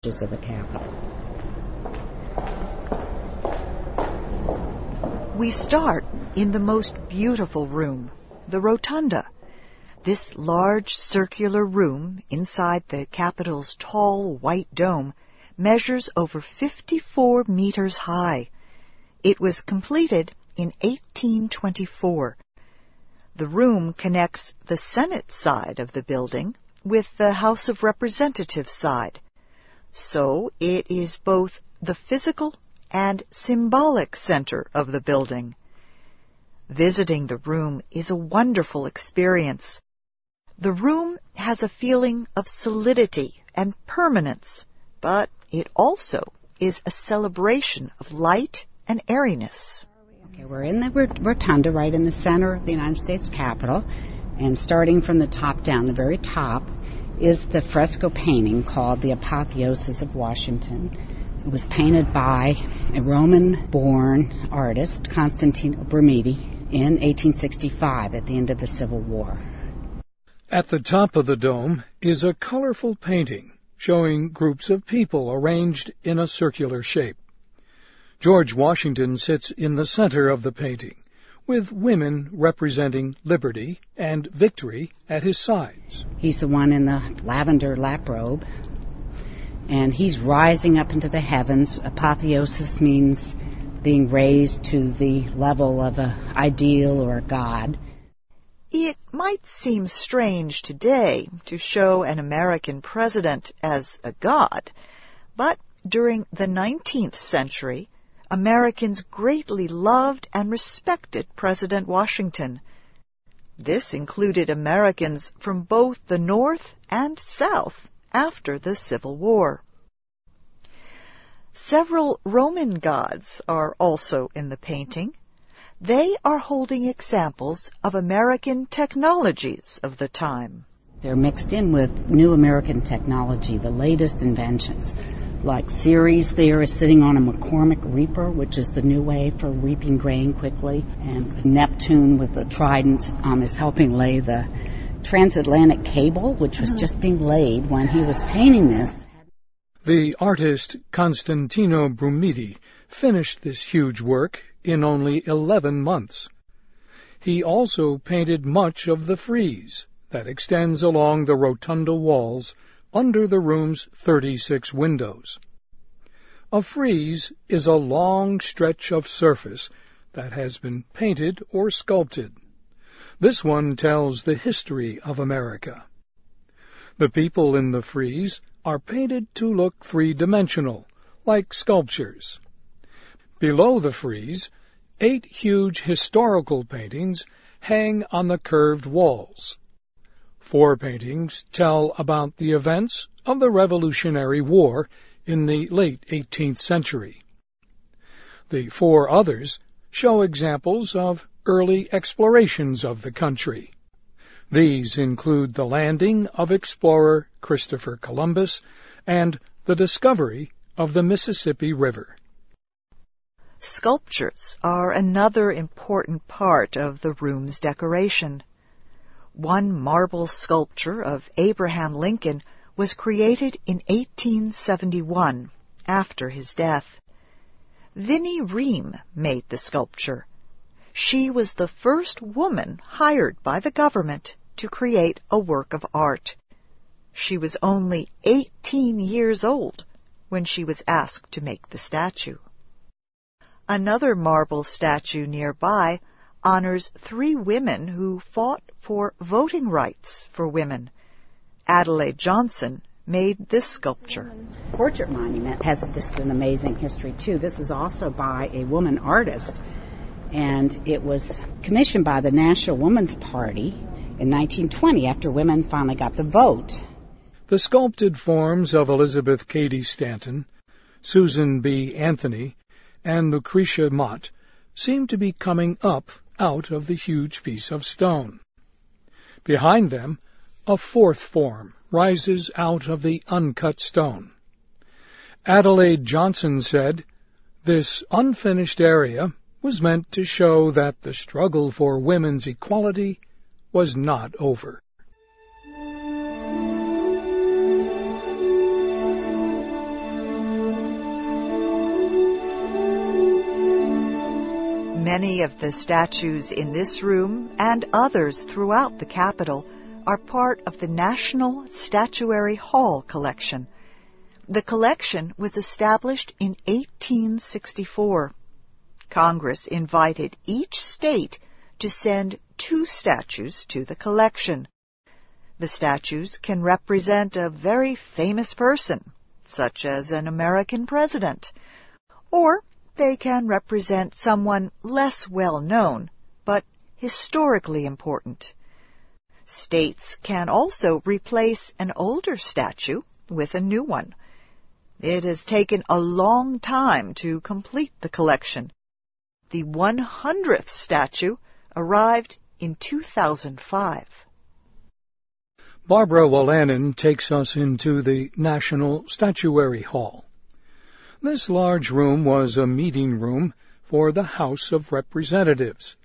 of the Capitol. We start in the most beautiful room, the Rotunda. This large circular room inside the Capitol's tall white dome measures over 54 meters high. It was completed in 1824. The room connects the Senate side of the building with the House of Representatives side. So it is both the physical and symbolic center of the building. Visiting the room is a wonderful experience. The room has a feeling of solidity and permanence, but it also is a celebration of light and airiness. Okay, we're in the Rotunda, right in the center of the United States Capitol, and starting from the top down, the very top, is the fresco painting called The Apotheosis of Washington. It was painted by a Roman-born artist, Constantino Brumidi, in 1865 at the end of the Civil War. At the top of the dome is a colorful painting showing groups of people arranged in a circular shape. George Washington sits in the center of the painting, with women representing liberty and victory at his sides. He's the one in the lavender lap robe, and he's rising up into the heavens. Apotheosis means being raised to the level of an ideal or a god. It might seem strange today to show an American president as a god, but during the 19th century, Americans greatly loved and respected President Washington. This included Americans from both the North and South after the Civil War. Several Roman gods are also in the painting. They are holding examples of American technologies of the time. They're mixed in with new American technology, the latest inventions. Like Ceres there is sitting on a McCormick reaper, which is the new way for reaping grain quickly. And Neptune with the trident is helping lay the transatlantic cable, which was just being laid when he was painting this. The artist Constantino Brumidi finished this huge work in only 11 months. He also painted much of the frieze that extends along the rotunda walls under the room's 36 windows. A frieze is a long stretch of surface that has been painted or sculpted. This one tells the history of America. The people in the frieze are painted to look three-dimensional, like sculptures. Below the frieze, 8 huge historical paintings hang on the curved walls. 4 paintings tell about the events of the Revolutionary War in the late 18th century. The 4 others show examples of early explorations of the country. These include the landing of explorer Christopher Columbus and the discovery of the Mississippi River. Sculptures are another important part of the room's decoration. One marble sculpture of Abraham Lincoln was created in 1871, after his death. Vinnie Ream made the sculpture. She was the first woman hired by the government to create a work of art. She was only 18 years old when she was asked to make the statue. Another marble statue nearby honors 3 women who fought for voting rights for women. Adelaide Johnson made this sculpture. Portrait monument has just an amazing history, too. This is also by a woman artist, and it was commissioned by the National Woman's Party in 1920 after women finally got the vote. The sculpted forms of Elizabeth Cady Stanton, Susan B. Anthony, and Lucretia Mott seem to be coming up out of the huge piece of stone. Behind them, a 4th form rises out of the uncut stone. Adelaide Johnson said, "This unfinished area was meant to show that the struggle for women's equality was not over." Many of the statues in this room and others throughout the Capitol are part of the National Statuary Hall collection. The collection was established in 1864. Congress invited each state to send 2 statues to the collection. The statues can represent a very famous person, such as an American president, or they can represent someone less well known, but historically important. States can also replace an older statue with a new one. It has taken a long time to complete the collection. The 100th statue arrived in 2005. Barbara Wolanin takes us into the National Statuary Hall. This large room was a meeting room for the House of Representatives.